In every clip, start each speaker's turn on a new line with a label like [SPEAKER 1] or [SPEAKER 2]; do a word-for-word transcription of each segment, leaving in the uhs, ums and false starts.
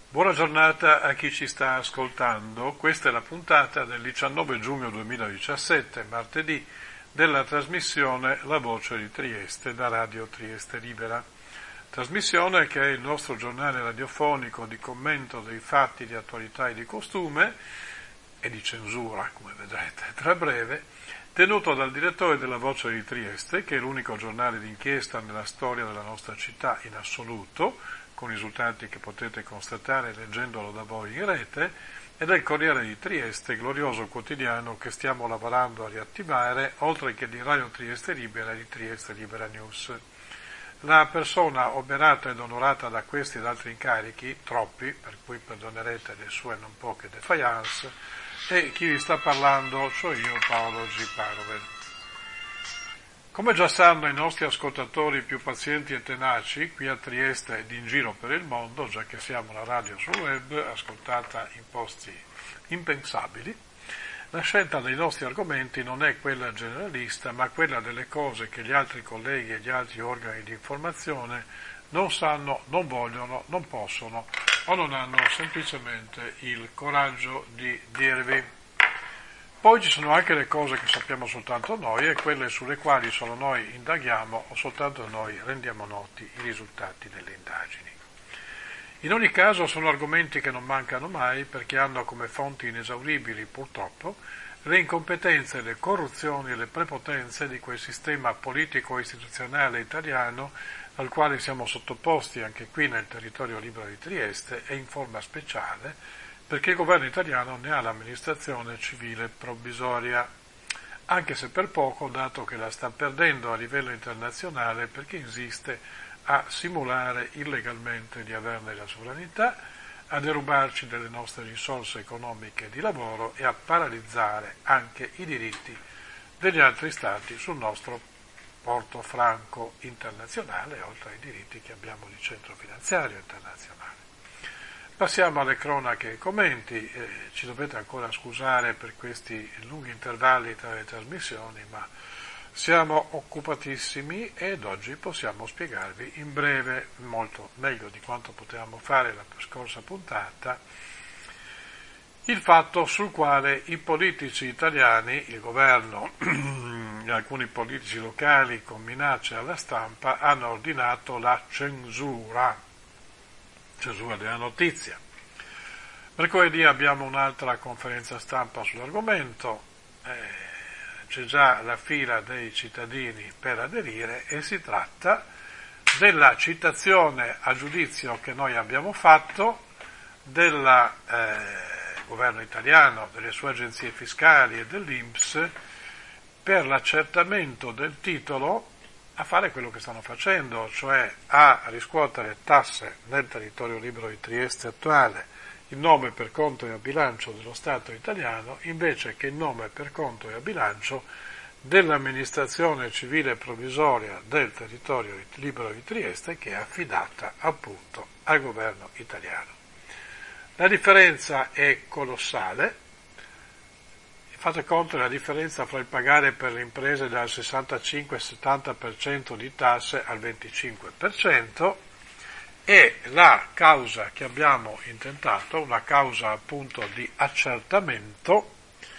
[SPEAKER 1] Buona giornata a chi ci sta ascoltando. Questa è la puntata del diciannove giugno duemiladiciassette, martedì, della trasmissione La Voce di Trieste da Radio Trieste Libera. Trasmissione che è il nostro giornale radiofonico di commento dei fatti di attualità e di costume e di censura, come vedrete tra breve, tenuto dal direttore della Voce di Trieste, che è l'unico giornale d'inchiesta nella storia della nostra città in assoluto, con risultati che potete constatare leggendolo da voi in rete, e del Corriere di Trieste, glorioso quotidiano che stiamo lavorando a riattivare, oltre che di Radio Trieste Libera e di Trieste Libera News. La persona oberata ed onorata da questi ed altri incarichi, troppi, per cui perdonerete le sue non poche defiance, e chi vi sta parlando, cioè io, Paolo G. Parove. Come già sanno i nostri ascoltatori più pazienti e tenaci, qui a Trieste ed in giro per il mondo, già che siamo una radio sul web, ascoltata in posti impensabili, la scelta dei nostri argomenti non è quella generalista, ma quella delle cose che gli altri colleghi e gli altri organi di informazione non sanno, non vogliono, non possono o non hanno semplicemente il coraggio di dirvi. Poi ci sono anche le cose che sappiamo soltanto noi e quelle sulle quali solo noi indaghiamo o soltanto noi rendiamo noti i risultati delle indagini. In ogni caso sono argomenti che non mancano mai perché hanno come fonti inesauribili, purtroppo, le incompetenze, le corruzioni e le prepotenze di quel sistema politico-istituzionale italiano al quale siamo sottoposti anche qui nel territorio libero di Trieste e in forma speciale perché il governo italiano ne ha l'amministrazione civile provvisoria, anche se per poco, dato che la sta perdendo a livello internazionale perché insiste a simulare illegalmente di averne la sovranità, a derubarci delle nostre risorse economiche e di lavoro e a paralizzare anche i diritti degli altri stati sul nostro porto franco internazionale, oltre ai diritti che abbiamo di centro finanziario internazionale. Passiamo alle cronache e ai commenti, eh, ci dovete ancora scusare per questi lunghi intervalli tra le trasmissioni, ma siamo occupatissimi ed oggi possiamo spiegarvi in breve, molto meglio di quanto potevamo fare la scorsa puntata, il fatto sul quale i politici italiani, il governo e alcuni politici locali con minacce alla stampa hanno ordinato la censura. Censura della notizia. Mercoledì abbiamo un'altra conferenza stampa sull'argomento, eh, c'è già la fila dei cittadini per aderire e si tratta della citazione a giudizio che noi abbiamo fatto del eh, governo italiano, delle sue agenzie fiscali e dell'I N P S per l'accertamento del titolo a fare quello che stanno facendo, cioè a riscuotere tasse nel territorio libero di Trieste attuale in nome per conto e a bilancio dello Stato italiano, invece che in nome per conto e a bilancio dell'amministrazione civile provvisoria del territorio libero di Trieste, che è affidata appunto al governo italiano. La differenza è colossale. Fate conto della differenza fra il pagare per le imprese dal sessantacinque al settanta per cento di tasse al venticinque per cento e la causa che abbiamo intentato, una causa appunto di accertamento,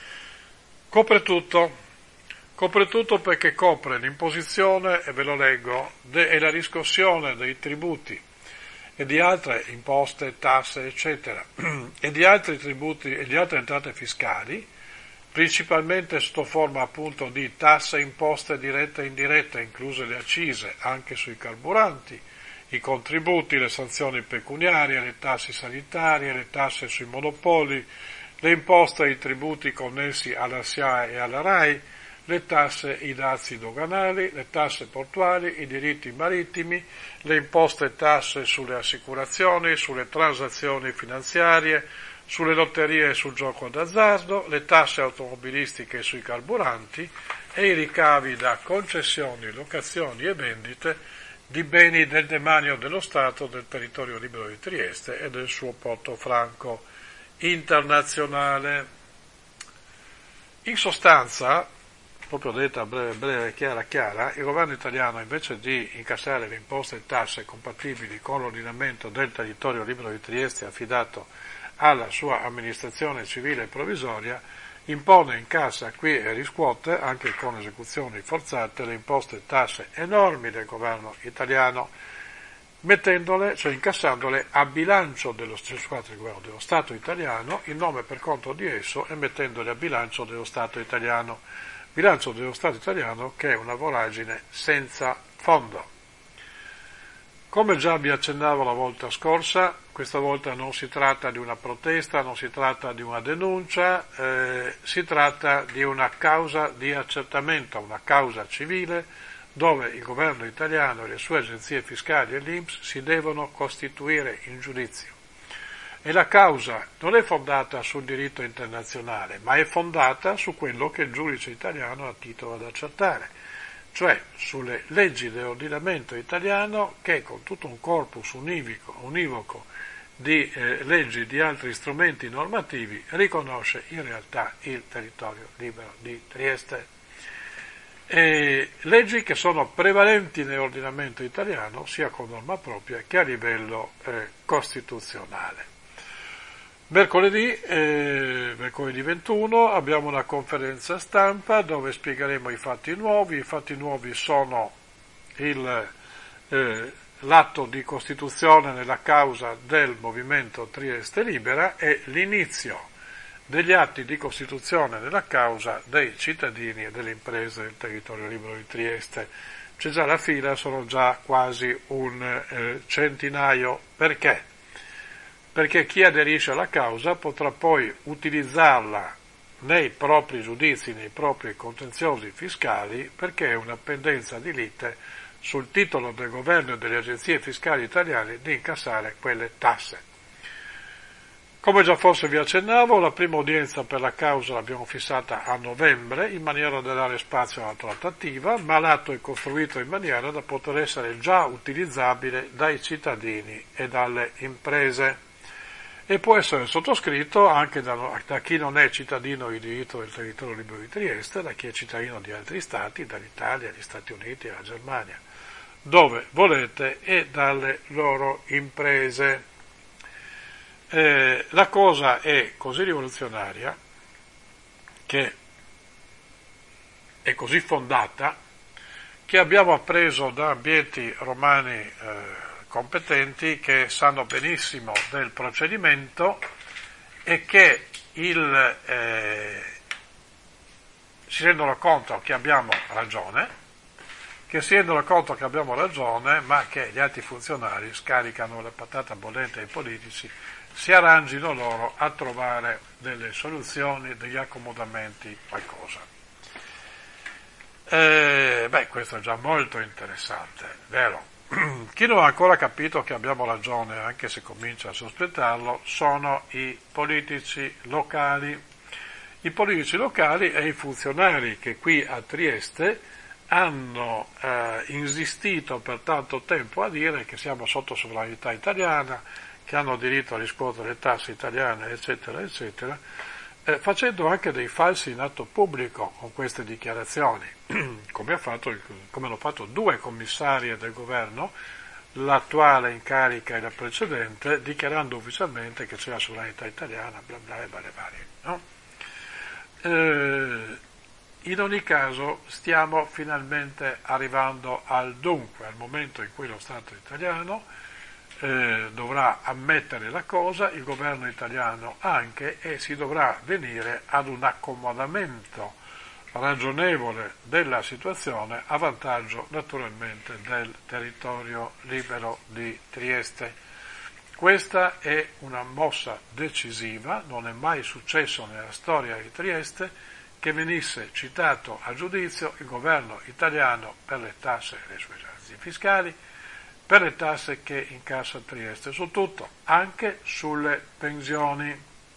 [SPEAKER 1] copre tutto. Copre tutto perché copre l'imposizione, e ve lo leggo, de- e la riscossione dei tributi e di altre imposte, tasse, eccetera, e di altri tributi e di altre entrate fiscali, principalmente sotto forma appunto di tasse imposte dirette e indirette, incluse le accise anche sui carburanti, i contributi, le sanzioni pecuniarie, le tasse sanitarie, le tasse sui monopoli, le imposte e i tributi connessi alla S I A E e alla RAI, le tasse e i dazi doganali, le tasse portuali, i diritti marittimi, le imposte e tasse sulle assicurazioni, sulle transazioni finanziarie, sulle lotterie e sul gioco d'azzardo, le tasse automobilistiche sui carburanti e i ricavi da concessioni, locazioni e vendite di beni del demanio dello Stato, del territorio libero di Trieste e del suo porto franco internazionale. In sostanza, proprio detta breve, breve, chiara, chiara, il governo italiano invece di incassare le imposte e tasse compatibili con l'ordinamento del territorio libero di Trieste affidato alla sua amministrazione civile provvisoria, impone, incassa qui e riscuote, anche con esecuzioni forzate, le imposte e tasse enormi del governo italiano, mettendole, cioè incassandole a bilancio dello, scusate, dello Stato italiano, in nome per conto di esso, e mettendole a bilancio dello Stato italiano. Bilancio dello Stato italiano che è una voragine senza fondo. Come già vi accennavo la volta scorsa, questa volta non si tratta di una protesta, non si tratta di una denuncia, eh, si tratta di una causa di accertamento, una causa civile, dove il governo italiano e le sue agenzie fiscali e l'I N P S si devono costituire in giudizio. E la causa non è fondata sul diritto internazionale, ma è fondata su quello che il giudice italiano ha titolo ad accertare, cioè sulle leggi dell'ordinamento italiano che, con tutto un corpus univoco, univoco di eh, leggi di altri strumenti normativi, riconosce in realtà il territorio libero di Trieste. E leggi che sono prevalenti nell'ordinamento italiano sia con norma propria che a livello eh, costituzionale. Mercoledì, eh, mercoledì ventuno abbiamo una conferenza stampa dove spiegheremo i fatti nuovi. I fatti nuovi sono il, eh, l'atto di costituzione nella causa del Movimento Trieste Libera e l'inizio degli atti di costituzione nella causa dei cittadini e delle imprese del territorio libero di Trieste. C'è già la fila, sono già quasi un eh, centinaio. Perché? Perché chi aderisce alla causa potrà poi utilizzarla nei propri giudizi, nei propri contenziosi fiscali, perché è una pendenza di lite sul titolo del governo e delle agenzie fiscali italiane di incassare quelle tasse. Come già forse vi accennavo, la prima udienza per la causa l'abbiamo fissata a novembre, in maniera da dare spazio alla trattativa, ma l'atto è costruito in maniera da poter essere già utilizzabile dai cittadini e dalle imprese. E può essere sottoscritto anche da, da chi non è cittadino di diritto del territorio libero di Trieste, da chi è cittadino di altri stati, dall'Italia, gli Stati Uniti e la Germania, dove volete, e dalle loro imprese. Eh, la cosa è così rivoluzionaria, che è così fondata, che abbiamo appreso da ambienti romani eh, competenti che sanno benissimo del procedimento e che il, eh, si rendono conto che abbiamo ragione, che si rendono conto che abbiamo ragione, ma che gli alti funzionari scaricano la patata bollente ai politici, si arrangino loro a trovare delle soluzioni, degli accomodamenti, qualcosa. Eh, beh, questo è già molto interessante, vero? Chi non ha ancora capito che abbiamo ragione, anche se comincia a sospettarlo, sono i politici locali. I politici locali e i funzionari che qui a Trieste hanno eh, insistito per tanto tempo a dire che siamo sotto sovranità italiana, che hanno diritto a riscuotere le tasse italiane, eccetera, eccetera, eh, facendo anche dei falsi in atto pubblico con queste dichiarazioni, come, ha fatto, come hanno fatto due commissarie del governo, l'attuale in carica e la precedente, dichiarando ufficialmente che c'è la sovranità italiana, bla bla e varie varie, no? Eh, in ogni caso stiamo finalmente arrivando al dunque, al momento in cui lo Stato italiano Eh, dovrà ammettere la cosa, il governo italiano anche, e si dovrà venire ad un accomodamento ragionevole della situazione a vantaggio naturalmente del territorio libero di Trieste. Questa è una mossa decisiva, non è mai successo nella storia di Trieste che venisse citato a giudizio il governo italiano per le tasse e le sue agenzie fiscali, per le tasse che incassa Trieste, su tutto, anche sulle pensioni.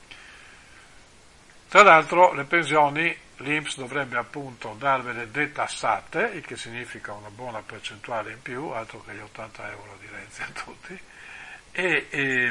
[SPEAKER 1] Tra l'altro le pensioni l'I N P S dovrebbe appunto darvele detassate, il che significa una buona percentuale in più, altro che gli ottanta euro di Renzi a tutti, e, e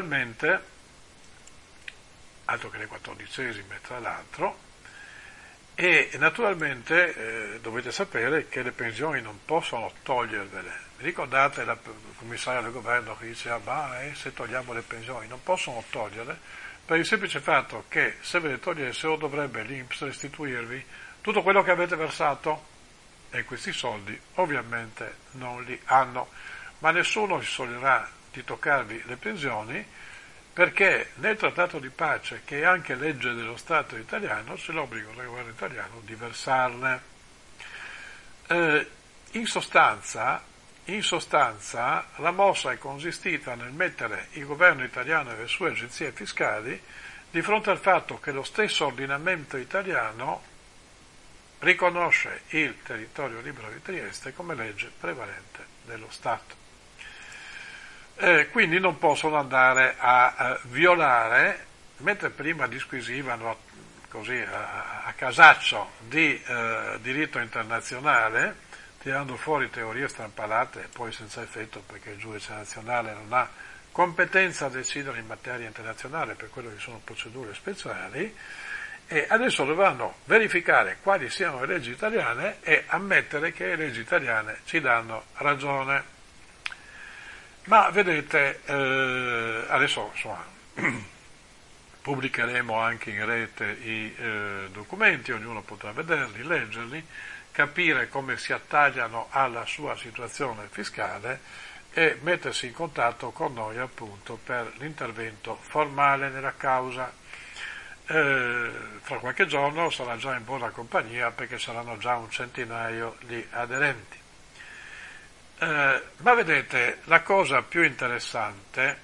[SPEAKER 1] naturalmente, altro che le quattordicesime tra l'altro, E naturalmente eh, dovete sapere che le pensioni non possono togliervele. Vi ricordate la commissaria del governo che diceva ma eh, se togliamo le pensioni non possono toglierle per il semplice fatto che se ve le togliessero dovrebbe l'I N P S restituirvi tutto quello che avete versato e questi soldi ovviamente non li hanno, ma nessuno si soglierà di toccarvi le pensioni perché nel trattato di pace, che è anche legge dello Stato italiano, c'è l'obbligo del governo italiano di versarle. Eh, in sostanza, in sostanza, la mossa è consistita nel mettere il governo italiano e le sue agenzie fiscali di fronte al fatto che lo stesso ordinamento italiano riconosce il territorio libero di Trieste come legge prevalente dello Stato. Eh, quindi non possono andare a, a violare, mentre prima disquisivano così a, a casaccio di eh, diritto internazionale, tirando fuori teorie strampalate e poi senza effetto perché il giudice nazionale non ha competenza a decidere in materia internazionale, per quello che sono procedure speciali, e adesso dovranno verificare quali siano le leggi italiane e ammettere che le leggi italiane ci danno ragione. Ma vedete, eh, adesso insomma, pubblicheremo anche in rete i eh, documenti, ognuno potrà vederli, leggerli, capire come si attagliano alla sua situazione fiscale e mettersi in contatto con noi appunto per l'intervento formale nella causa. Eh, fra qualche giorno sarà già in buona compagnia perché saranno già un centinaio di aderenti. Eh, ma vedete, la cosa più interessante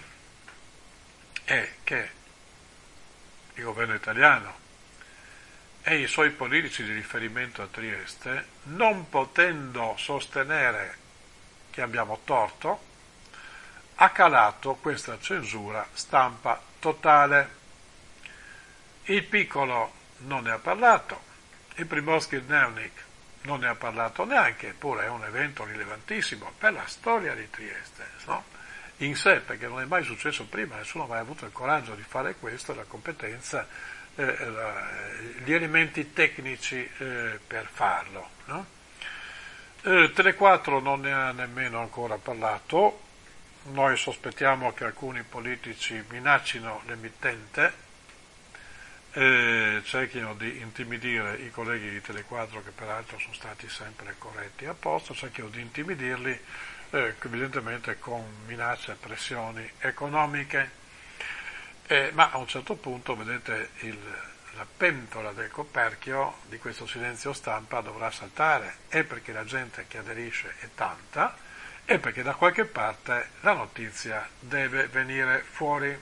[SPEAKER 1] è che il governo italiano e i suoi politici di riferimento a Trieste, non potendo sostenere che abbiamo torto, ha calato questa censura stampa totale. Il Piccolo non ne ha parlato, il Primorsky-Dnevnik non ne ha parlato neanche, eppure è un evento rilevantissimo per la storia di Trieste, no? In sé, perché non è mai successo prima, nessuno ha mai avuto il coraggio di fare questo, la competenza, eh, la, gli elementi tecnici eh, per farlo, no? eh, Tele quattro non ne ha nemmeno ancora parlato, noi sospettiamo che alcuni politici minaccino l'emittente, Eh, cerchino di intimidire i colleghi di Tele quattro che peraltro sono stati sempre corretti a posto, cerchino di intimidirli eh, evidentemente con minacce e pressioni economiche, eh, ma a un certo punto vedete il, la pentola del coperchio di questo silenzio stampa dovrà saltare, e perché la gente che aderisce è tanta e perché da qualche parte la notizia deve venire fuori.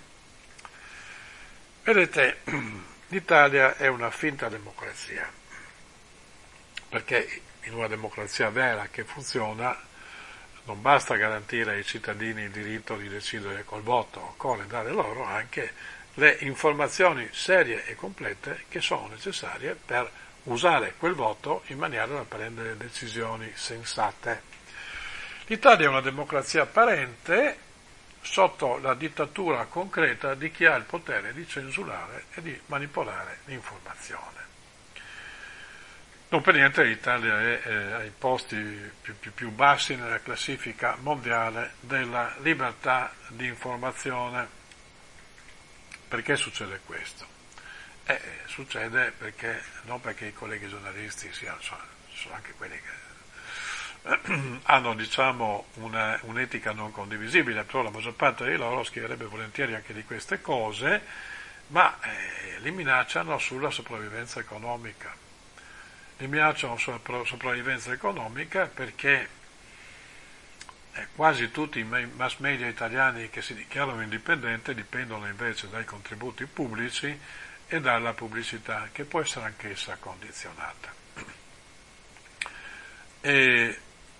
[SPEAKER 1] Vedete, l'Italia è una finta democrazia, perché in una democrazia vera che funziona non basta garantire ai cittadini il diritto di decidere col voto, occorre dare loro anche le informazioni serie e complete che sono necessarie per usare quel voto in maniera da prendere decisioni sensate. L'Italia è una democrazia apparente sotto la dittatura concreta di chi ha il potere di censurare e di manipolare l'informazione. Non per niente l'Italia è eh, ai posti più, più, più bassi nella classifica mondiale della libertà di informazione. Perché succede questo? Eh, succede perché, non perché i colleghi giornalisti siano, sono anche quelli che hanno diciamo una, un'etica non condivisibile, però la maggior parte di loro scriverebbe volentieri anche di queste cose, ma eh, li minacciano sulla sopravvivenza economica. Li minacciano sulla sopravvivenza economica perché eh, quasi tutti i mass media italiani che si dichiarano indipendenti dipendono invece dai contributi pubblici e dalla pubblicità, che può essere anch'essa condizionata. E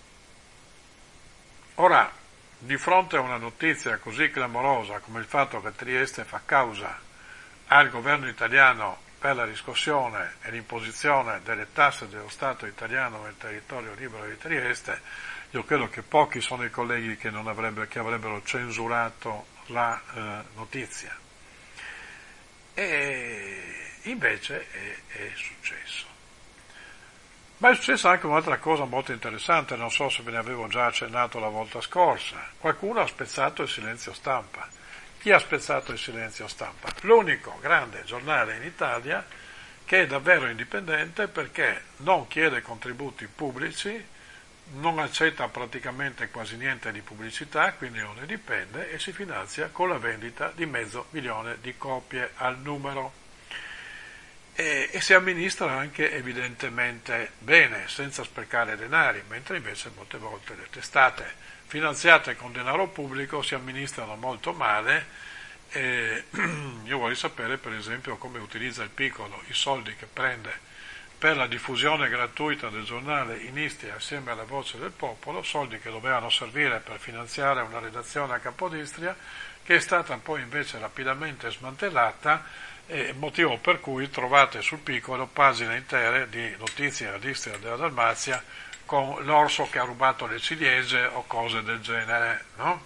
[SPEAKER 1] ora, di fronte a una notizia così clamorosa come il fatto che Trieste fa causa al governo italiano per la riscossione e l'imposizione delle tasse dello Stato italiano nel territorio libero di Trieste, io credo che pochi sono i colleghi che, non avrebbero, che avrebbero censurato la eh, notizia. E invece è, è successo. Ma è successa anche un'altra cosa molto interessante, non so se ve ne avevo già accennato la volta scorsa. Qualcuno ha spezzato il silenzio stampa. Chi ha spezzato il silenzio stampa? L'unico grande giornale in Italia che è davvero indipendente perché non chiede contributi pubblici, non accetta praticamente quasi niente di pubblicità, quindi non ne dipende, e si finanzia con la vendita di mezzo milione di copie al numero. E, e si amministra anche evidentemente bene, senza sprecare denari, mentre invece molte volte le testate finanziate con denaro pubblico si amministrano molto male. E io voglio sapere per esempio come utilizza il Piccolo i soldi che prende per la diffusione gratuita del giornale in Istria assieme alla Voce del Popolo, soldi che dovevano servire per finanziare una redazione a Capodistria, che è stata poi invece rapidamente smantellata, eh, motivo per cui trovate sul Piccolo pagine intere di notizie all'Istria della Dalmazia con l'orso che ha rubato le ciliegie o cose del genere, no?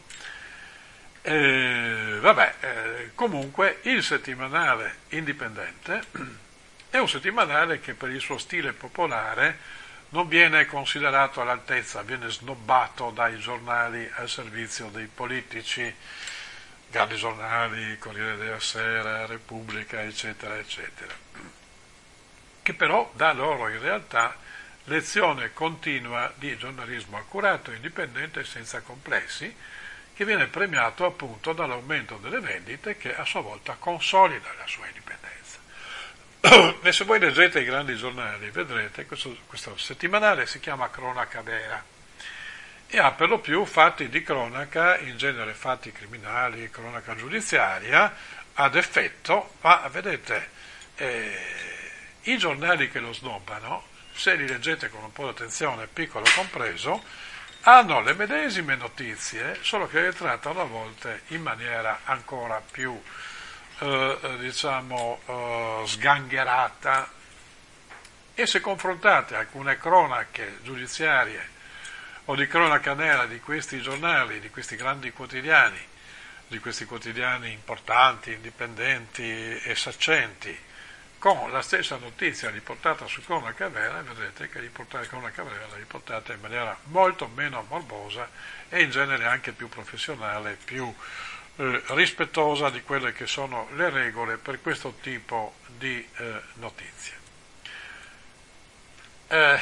[SPEAKER 1] Eh, vabbè, eh, comunque il settimanale indipendente è un settimanale che per il suo stile popolare non viene considerato all'altezza, viene snobbato dai giornali al servizio dei politici, grandi giornali, Corriere della Sera, Repubblica, eccetera, eccetera, che però dà loro in realtà lezione continua di giornalismo accurato, indipendente e senza complessi, che viene premiato appunto dall'aumento delle vendite che a sua volta consolida la sua indipendenza. E se voi leggete i grandi giornali vedrete questo, questo settimanale si chiama Cronaca Vera e ha per lo più fatti di cronaca, in genere fatti criminali, cronaca giudiziaria, ad effetto, ma vedete, eh, i giornali che lo snobbano, se li leggete con un po' di attenzione, Piccolo compreso, hanno le medesime notizie, solo che le trattano a volte in maniera ancora più, eh, diciamo, eh, sgangherata, e se confrontate alcune cronache giudiziarie o di cronaca nera di questi giornali, di questi grandi quotidiani, di questi quotidiani importanti, indipendenti e saccenti, con la stessa notizia riportata su Cronaca Vera, vedrete che riportare Cronaca Vera la riportate in maniera molto meno morbosa e in genere anche più professionale, più eh, rispettosa di quelle che sono le regole per questo tipo di eh, notizie. Eh,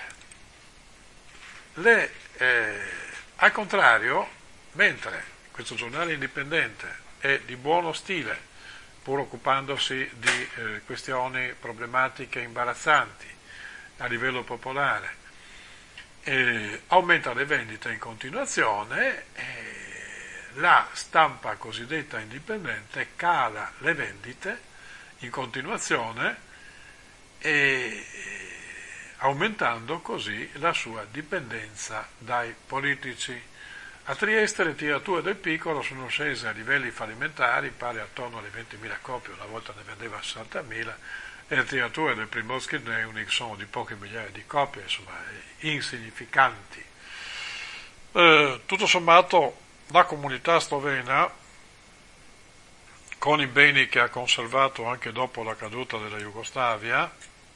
[SPEAKER 1] le, eh, al contrario, mentre questo giornale indipendente è di buono stile, pur occupandosi di eh, questioni problematiche imbarazzanti a livello popolare, eh, aumenta le vendite in continuazione, eh, la stampa cosiddetta indipendente cala le vendite in continuazione, e aumentando così la sua dipendenza dai politici. A Trieste le tirature del Piccolo sono scese a livelli fallimentari, pari attorno alle ventimila copie, una volta ne vendeva sessantamila, e le tirature del Primorski Dnevnik sono di poche migliaia di copie, insomma, insignificanti. Eh, tutto sommato la comunità slovena, con i beni che ha conservato anche dopo la caduta della Jugoslavia,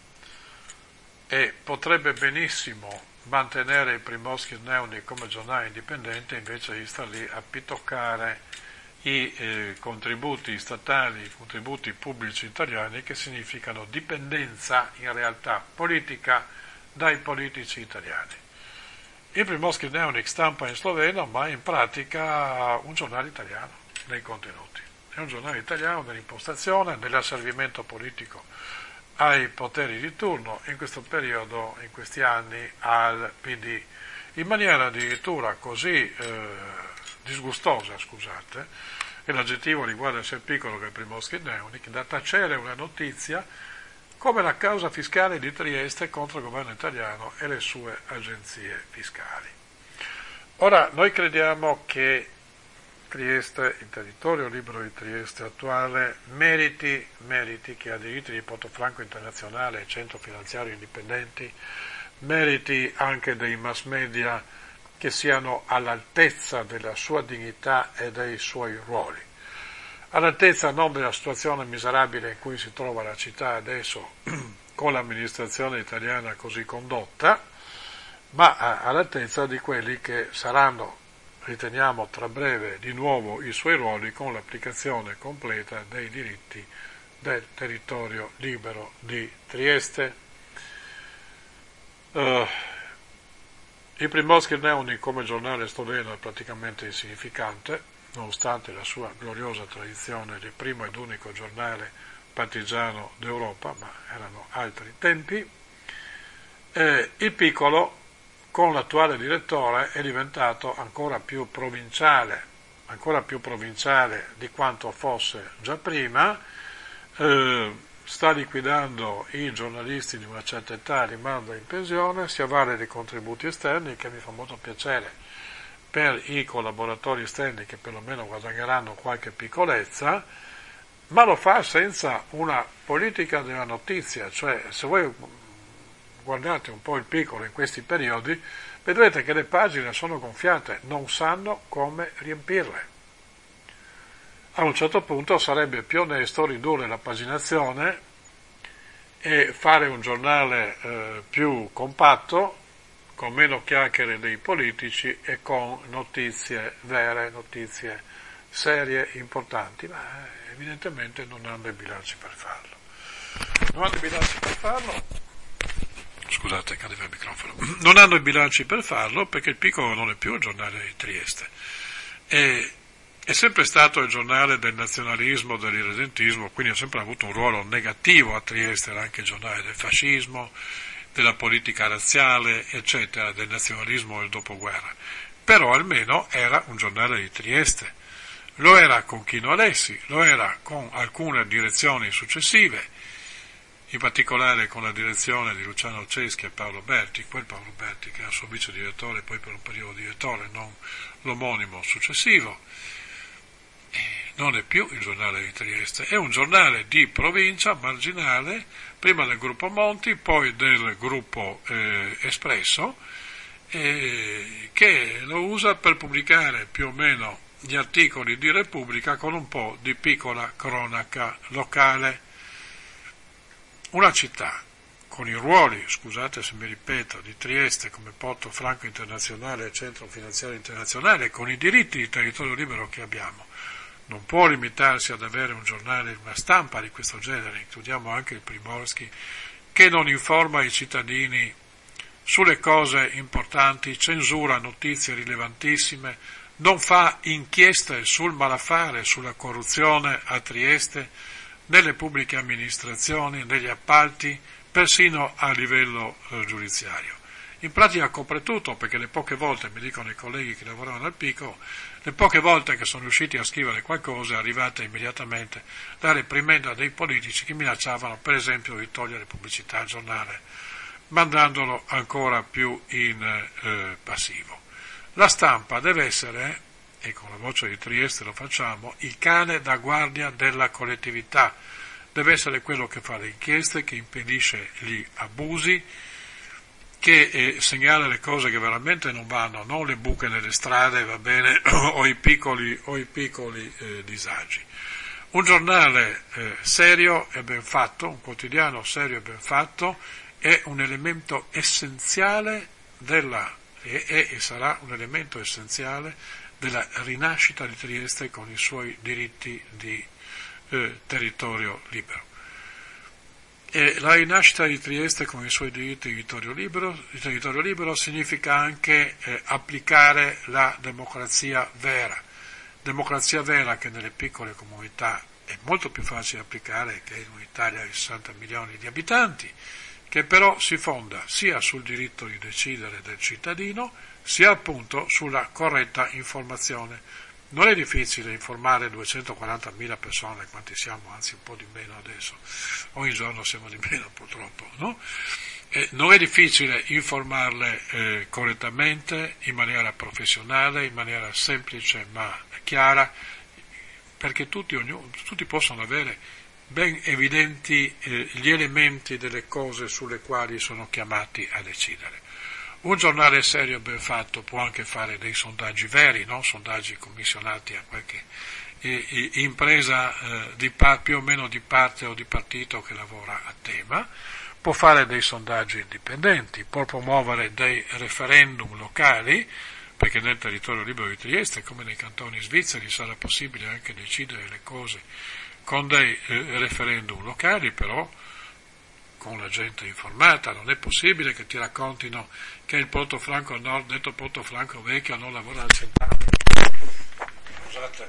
[SPEAKER 1] e potrebbe benissimo mantenere il Primorski Dnevnik come giornale indipendente invece di star lì a pitoccare i eh, contributi statali, i contributi pubblici italiani, che significano dipendenza in realtà politica dai politici italiani. Il Primorski Dnevnik stampa in sloveno, ma in pratica un giornale italiano nei contenuti. È un giornale italiano nell'impostazione, nell'asservimento politico ai poteri di turno, in questo periodo, in questi anni, al P D, in maniera addirittura così eh, disgustosa, scusate, e l'aggettivo riguarda sia il Piccolo che il Primorski Dnevnik, da tacere una notizia come la causa fiscale di Trieste contro il governo italiano e le sue agenzie fiscali. Ora, noi crediamo che Trieste, il territorio libero di Trieste attuale, meriti, meriti che ha diritti di portofranco internazionale e centro finanziario indipendenti, meriti anche dei mass media che siano all'altezza della sua dignità e dei suoi ruoli. all'altezza non della situazione miserabile in cui si trova la città adesso con l'amministrazione italiana così condotta, ma all'altezza di quelli che saranno, riteniamo tra breve, di nuovo i suoi ruoli con l'applicazione completa dei diritti del territorio libero di Trieste. Uh, il Primorski Dnevnik come giornale sloveno è praticamente insignificante, nonostante la sua gloriosa tradizione di primo ed unico giornale partigiano d'Europa, ma erano altri tempi. Eh, il Piccolo, con l'attuale direttore, è diventato ancora più provinciale, ancora più provinciale di quanto fosse già prima, eh, sta liquidando i giornalisti di una certa età, li manda in pensione, si avvale dei contributi esterni, che mi fa molto piacere per i collaboratori esterni che perlomeno guadagneranno qualche piccolezza, ma lo fa senza una politica della notizia. Cioè, se voi guardate un po' il Piccolo in questi periodi, vedrete che le pagine sono gonfiate, non sanno come riempirle. A un certo punto sarebbe più onesto ridurre la paginazione e fare un giornale eh, più compatto, con meno chiacchiere dei politici e con notizie vere, notizie serie, importanti, ma evidentemente non hanno i bilanci per farlo. Non hanno i bilanci per farlo, scusate, cadeva il microfono, non hanno i bilanci per farlo perché il Piccolo non è più il giornale di Trieste. E è sempre stato il giornale del nazionalismo, dell'irredentismo, quindi ha sempre avuto un ruolo negativo a Trieste, era anche il giornale del fascismo, della politica razziale, eccetera, del nazionalismo del dopoguerra. Però almeno era un giornale di Trieste. Lo era con Chino Alessi, lo era con alcune direzioni successive, in particolare con la direzione di Luciano Ceschi e Paolo Berti, quel Paolo Berti che era suo vice direttore e poi per un periodo direttore, non l'omonimo successivo. Non è più il giornale di Trieste, è un giornale di provincia marginale, prima del gruppo Monti, poi del gruppo eh, Espresso, eh, che lo usa per pubblicare più o meno gli articoli di Repubblica con un po' di piccola cronaca locale. Una città con i ruoli, scusate se mi ripeto, di Trieste come porto franco internazionale e centro finanziario internazionale, con i diritti di territorio libero che abbiamo, non può limitarsi ad avere un giornale, una stampa di questo genere, includiamo anche il Primorski, che non informa i cittadini sulle cose importanti, censura notizie rilevantissime, non fa inchieste sul malafare, sulla corruzione a Trieste, nelle pubbliche amministrazioni, negli appalti, persino a livello eh, giudiziario. In pratica copre tutto, perché le poche volte, mi dicono i colleghi che lavoravano al Piccolo, le poche volte che sono riusciti a scrivere qualcosa è arrivata immediatamente la reprimenda dei politici che minacciavano per esempio di togliere pubblicità al giornale, mandandolo ancora più in eh, passivo. La stampa deve essere, e con la voce di Trieste lo facciamo, il cane da guardia della collettività, deve essere quello che fa le inchieste, che impedisce gli abusi, che eh, segnala le cose che veramente non vanno, non le buche nelle strade, va bene, o i piccoli, o i piccoli eh, disagi. Un giornale eh, serio e ben fatto, un quotidiano serio e ben fatto, è un elemento essenziale della, e, e sarà un elemento essenziale della rinascita di Trieste con i suoi diritti di eh, territorio libero. E la rinascita di Trieste con i suoi diritti di territorio libero, di territorio libero significa anche eh, applicare la democrazia vera, democrazia vera che nelle piccole comunità è molto più facile applicare che in un'Italia di sessanta milioni di abitanti, che però si fonda sia sul diritto di decidere del cittadino, sia appunto sulla corretta informazione. Non è difficile informare duecentoquarantamila persone, quanti siamo, anzi un po' di meno adesso, ogni giorno siamo di meno purtroppo, no? E non è difficile informarle eh, correttamente, in maniera professionale, in maniera semplice ma chiara, perché tutti, ognuno, tutti possono avere ben evidenti eh, gli elementi delle cose sulle quali sono chiamati a decidere. Un giornale serio ben fatto può anche fare dei sondaggi veri, non sondaggi commissionati a qualche impresa eh, di par- più o meno di parte o di partito che lavora a tema, può fare dei sondaggi indipendenti, può promuovere dei referendum locali, perché nel territorio libero di Trieste, come nei cantoni svizzeri, sarà possibile anche decidere le cose con dei eh, referendum locali, però con la gente informata. Non è possibile che ti raccontino che il Portofranco Nord, detto Portofranco Vecchio, non lavora da cent'anni. Scusate,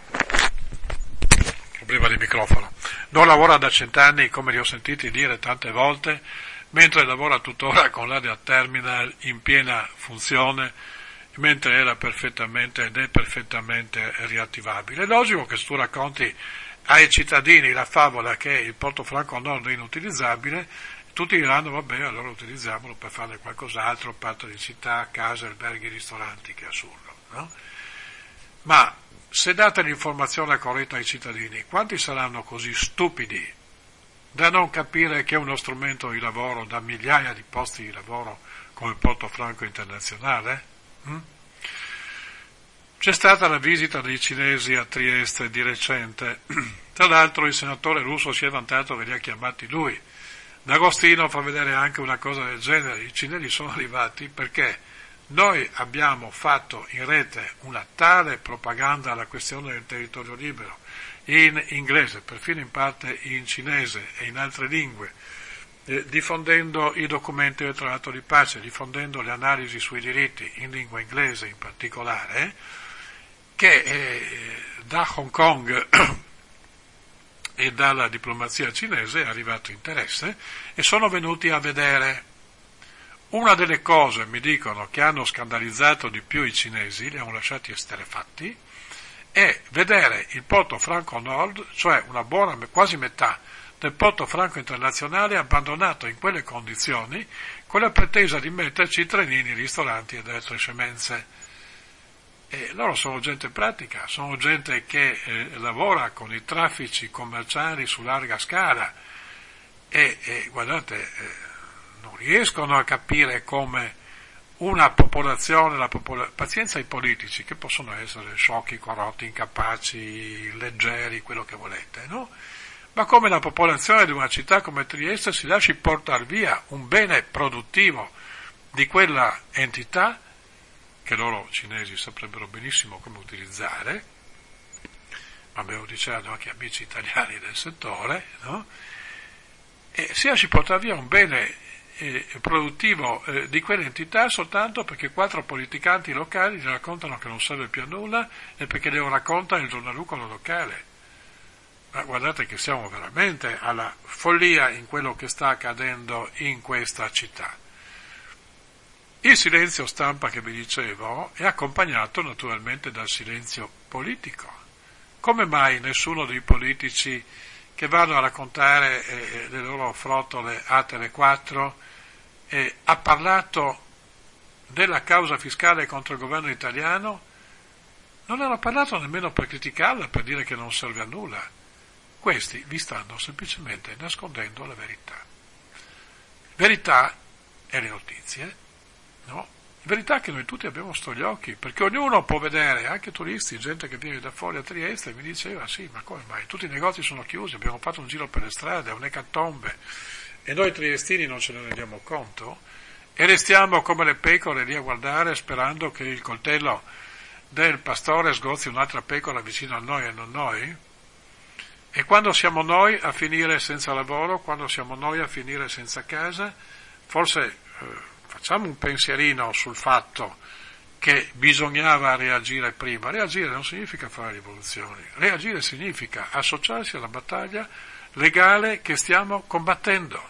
[SPEAKER 1] problema di microfono. Non lavora da cent'anni, come li ho sentiti dire tante volte, mentre lavora tuttora con l'Area Terminal in piena funzione, mentre era perfettamente ed è perfettamente riattivabile. È logico che se tu racconti ai cittadini la favola che il Portofranco Nord è inutilizzabile, tutti diranno vabbè, allora utilizziamolo per fare qualcos'altro, patto di città, case, alberghi, ristoranti, che assurdo, no? Ma se date l'informazione corretta ai cittadini, quanti saranno così stupidi da non capire che è uno strumento di lavoro da migliaia di posti di lavoro come il Portofranco Internazionale? Mm? C'è stata la visita dei cinesi a Trieste di recente, tra l'altro il senatore Russo si è vantato che li ha chiamati lui. D'Agostino fa vedere anche una cosa del genere: i cinesi sono arrivati perché noi abbiamo fatto in rete una tale propaganda alla questione del territorio libero, in inglese, perfino in parte in cinese e in altre lingue, eh, diffondendo i documenti del trattato di pace, diffondendo le analisi sui diritti in lingua inglese in particolare, che eh, da Hong Kong e dalla diplomazia cinese è arrivato interesse e sono venuti a vedere. Una delle cose, mi dicono, che hanno scandalizzato di più i cinesi, li hanno lasciati esterrefatti, è vedere il Portofranco Nord, cioè una buona, quasi metà del Portofranco Internazionale, abbandonato in quelle condizioni, con la pretesa di metterci trenini, ristoranti ed altre scemenze. E loro sono gente pratica, sono gente che eh, lavora con i traffici commerciali su larga scala e, e guardate, eh, non riescono a capire come una popolazione, la popola- pazienza ai politici, che possono essere sciocchi, corrotti, incapaci, leggeri, quello che volete, no? Ma come la popolazione di una città come Trieste si lasci portare via un bene produttivo di quella entità, che loro cinesi saprebbero benissimo come utilizzare, ma me lo dicevano anche amici italiani del settore, no? E si lasci portare via un bene eh, produttivo eh, di quell'entità soltanto perché quattro politicanti locali gli raccontano che non serve più a nulla e perché glielo racconta il giornalucolo locale. Ma guardate che siamo veramente alla follia in quello che sta accadendo in questa città. Il silenzio stampa che vi dicevo è accompagnato naturalmente dal silenzio politico. Come mai nessuno dei politici che vanno a raccontare eh, le loro frottole a Tele quattro eh, ha parlato della causa fiscale contro il governo italiano? Non hanno parlato nemmeno per criticarla, per dire che non serve a nulla. Questi vi stanno semplicemente nascondendo la verità. Verità è le notizie, no? Verità che noi tutti abbiamo sotto gli occhi, perché ognuno può vedere, anche turisti, gente che viene da fuori a Trieste, e mi diceva sì, ma come mai? Tutti i negozi sono chiusi, abbiamo fatto un giro per le strade, è un'ecatombe, e noi triestini non ce ne rendiamo conto, e restiamo come le pecore lì a guardare sperando che il coltello del pastore sgozzi un'altra pecora vicino a noi e non noi? E quando siamo noi a finire senza lavoro, quando siamo noi a finire senza casa, forse eh, facciamo un pensierino sul fatto che bisognava reagire prima. Reagire non significa fare rivoluzioni, reagire significa associarsi alla battaglia legale che stiamo combattendo.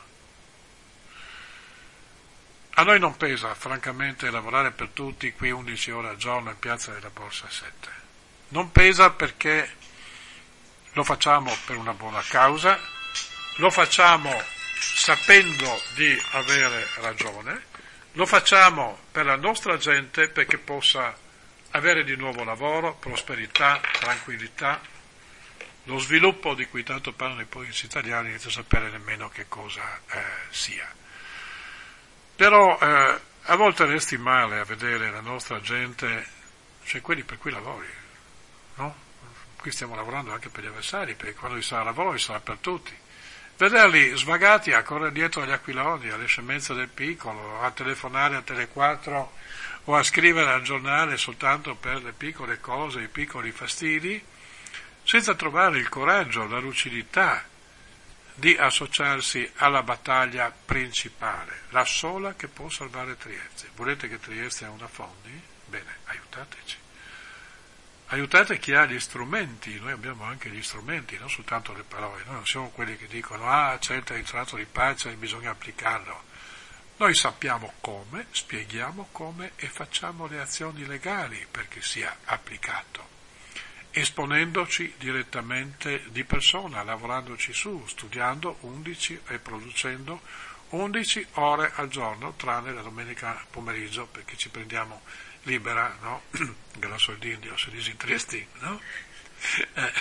[SPEAKER 1] A noi non pesa, francamente, lavorare per tutti qui undici ore al giorno in Piazza della Borsa sette. Non pesa perché lo facciamo per una buona causa, lo facciamo sapendo di avere ragione, lo facciamo per la nostra gente perché possa avere di nuovo lavoro, prosperità, tranquillità, lo sviluppo di cui tanto parlano i politici italiani senza sapere nemmeno che cosa eh, sia. Però eh, a volte resti male a vedere la nostra gente, cioè quelli per cui lavori, no? qui stiamo lavorando anche per gli avversari, perché quando vi sarà lavoro vi sarà per tutti. Vederli svagati a correre dietro agli aquiloni, alle scemenze del piccolo, a telefonare a Tele quattro o a scrivere al giornale soltanto per le piccole cose, i piccoli fastidi, senza trovare il coraggio, la lucidità di associarsi alla battaglia principale, la sola che può salvare Trieste. Volete che Trieste ha una fondi? Bene, aiutateci. Aiutate chi ha gli strumenti, noi abbiamo anche gli strumenti, non soltanto le parole, noi non siamo quelli che dicono ah, certo il trattato di pace, bisogna applicarlo. Noi sappiamo come, spieghiamo come e facciamo le azioni legali perché sia applicato, esponendoci direttamente di persona, lavorandoci su, studiando undici e producendo undici ore al giorno, tranne la domenica pomeriggio perché ci prendiamo libera, no? Grasso d'Indio, si dice in triestino, no? Eh,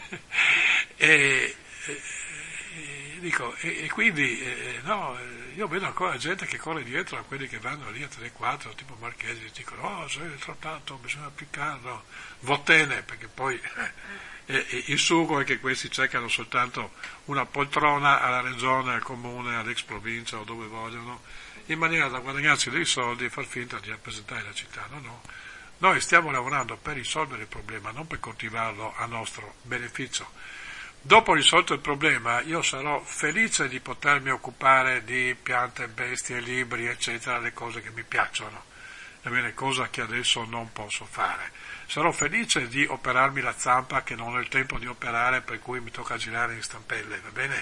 [SPEAKER 1] e, e, dico, e, e quindi, eh, no, io vedo ancora gente che corre dietro a quelli che vanno lì a tre quattro, tipo Marchesi, e dicono, oh, se il trattato bisogna applicarlo, votene, perché poi eh, eh, il sugo è che questi cercano soltanto una poltrona alla regione, al comune, all'ex provincia o dove vogliono, in maniera da guadagnarsi dei soldi e far finta di rappresentare la città. No, no. Noi stiamo lavorando per risolvere il problema, non per coltivarlo a nostro beneficio. Dopo risolto il problema, io sarò felice di potermi occupare di piante, bestie, libri, eccetera, le cose che mi piacciono. Ebbene, cosa che adesso non posso fare. Sarò felice di operarmi la zampa che non ho il tempo di operare, per cui mi tocca girare in stampelle, va bene?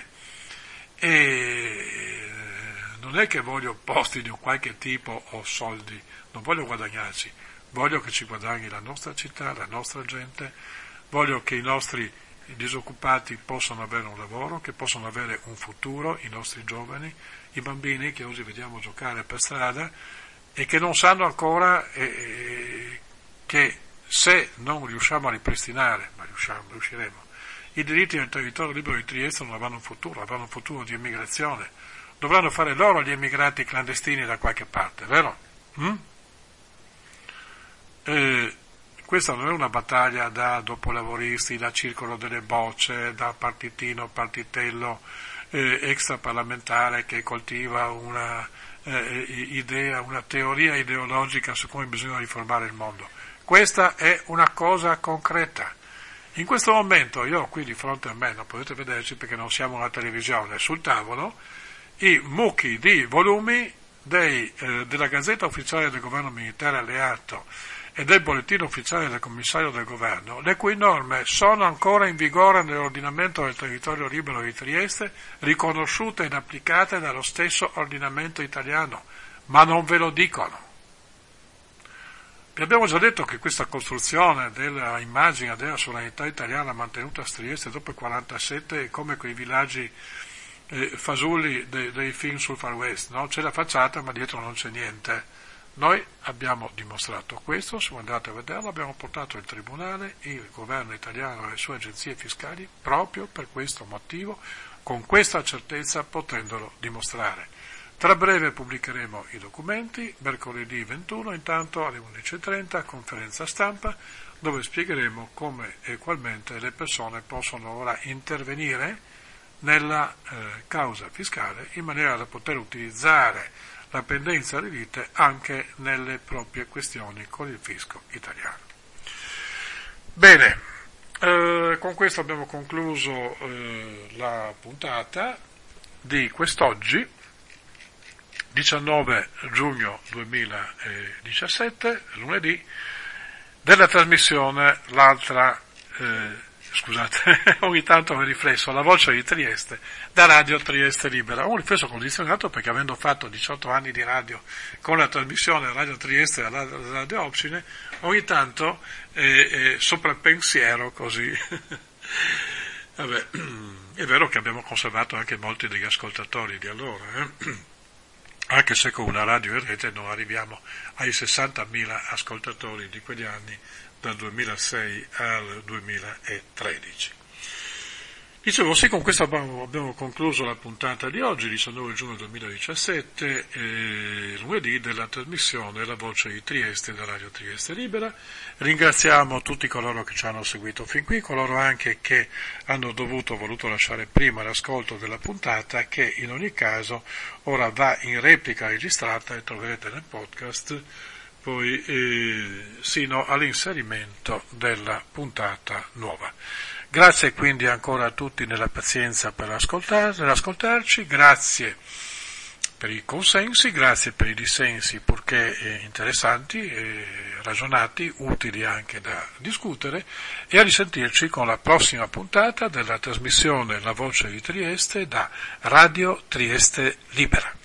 [SPEAKER 1] E non è che voglio posti di un qualche tipo o soldi, non voglio guadagnarci, voglio che ci guadagni la nostra città, la nostra gente, voglio che i nostri disoccupati possano avere un lavoro, che possano avere un futuro, i nostri giovani, i bambini che oggi vediamo giocare per strada e che non sanno ancora eh, che se non riusciamo a ripristinare, ma riusciamo, riusciremo, i diritti del territorio libero di Trieste non avranno un futuro, avranno un futuro di emigrazione. Dovranno fare loro gli emigrati clandestini da qualche parte, vero? Mm? Eh, questa non è una battaglia da dopolavoristi, da circolo delle bocce, da partitino, partitello eh, extraparlamentare che coltiva una eh, idea, una teoria ideologica su come bisogna riformare il mondo. Questa è una cosa concreta. In questo momento io ho qui di fronte a me, non potete vederci perché non siamo alla televisione, sul tavolo i mucchi di volumi dei, eh, della Gazzetta Ufficiale del Governo Militare Alleato e del Bollettino Ufficiale del Commissario del Governo, le cui norme sono ancora in vigore nell'ordinamento del territorio libero di Trieste, riconosciute ed applicate dallo stesso ordinamento italiano, ma non ve lo dicono. Vi abbiamo già detto che questa costruzione della immagine della sovranità italiana mantenuta a Trieste dopo il quarantasette è come quei villaggi eh, fasulli dei, dei film sul Far West, no? C'è la facciata ma dietro non c'è niente. Noi abbiamo dimostrato questo, se andate a vederlo, abbiamo portato il Tribunale, il governo italiano e le sue agenzie fiscali proprio per questo motivo, con questa certezza potendolo dimostrare. Tra breve pubblicheremo i documenti, mercoledì ventuno, intanto alle undici e trenta, conferenza stampa, dove spiegheremo come e qualmente le persone possono ora intervenire nella eh, causa fiscale in maniera da poter utilizzare la pendenza di lite anche nelle proprie questioni con il fisco italiano. Bene, eh, con questo abbiamo concluso eh, la puntata di quest'oggi, diciannove giugno duemiladiciassette, lunedì, della trasmissione L'altra, eh, scusate, ogni tanto mi riflesso, La voce di Trieste, da Radio Trieste Libera. Un riflesso condizionato perché avendo fatto diciotto anni di radio con la trasmissione Radio Trieste e la Radio Opcine, ogni tanto eh, eh, sopravpensiero così. Vabbè, è vero che abbiamo conservato anche molti degli ascoltatori di allora, eh? Anche se con una radio in rete non arriviamo ai sessantamila ascoltatori di quegli anni, dal duemilasei al duemilatredici. Dicevo, sì, con questo abbiamo, abbiamo concluso la puntata di oggi, diciannove giugno duemiladiciassette, eh, lunedì, della trasmissione La Voce di Trieste da Radio Trieste Libera. Ringraziamo tutti coloro che ci hanno seguito fin qui, coloro anche che hanno dovuto o voluto lasciare prima l'ascolto della puntata, che in ogni caso ora va in replica registrata e troverete nel podcast poi eh, sino all'inserimento della puntata nuova. Grazie quindi ancora a tutti nella pazienza per ascoltar, nell'ascoltarci, grazie per i consensi, grazie per i dissensi purché eh, interessanti, eh, ragionati, utili anche da discutere, e a risentirci con la prossima puntata della trasmissione La Voce di Trieste da Radio Trieste Libera.